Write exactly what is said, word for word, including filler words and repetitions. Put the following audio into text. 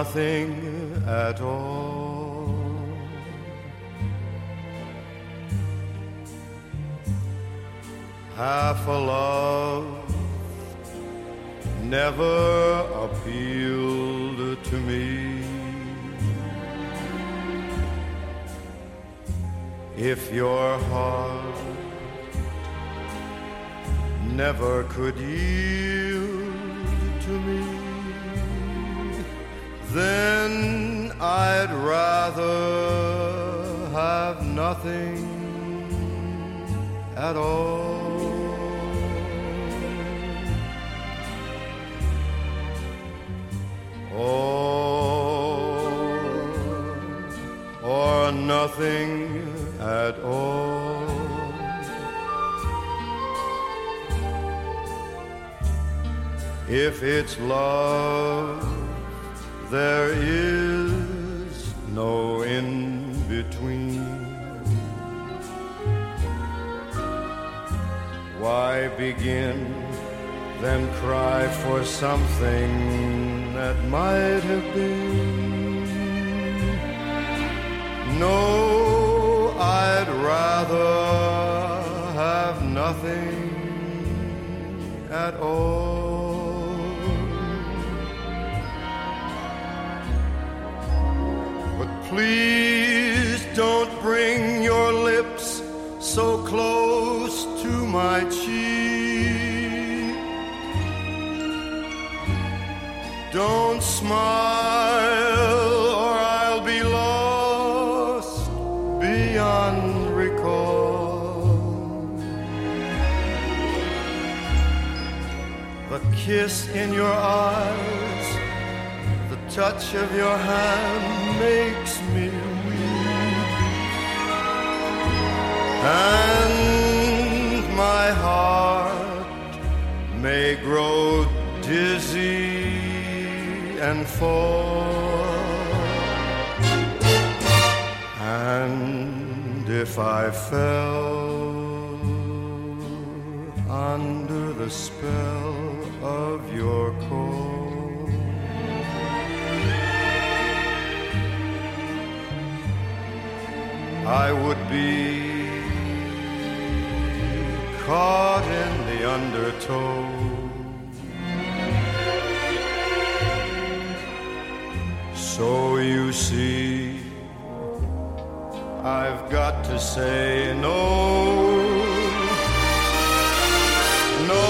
nothing at all. Half a love never appealed to me. If your heart never could yield to me, then I'd rather have nothing at all. Or, or nothing at all. If it's love, there is no in between. Why begin, then cry for something that might have been? No, I'd rather have nothing at all. But please don't bring your lips so close to my cheek. Don't smile or I'll be lost beyond recall. The kiss in your eyes, the touch of your hand makes me weak, and my heart may grow dizzy and fall. And if I fell under the spell of your call, I would be caught in the undertow. So you see, I've got to say no, no.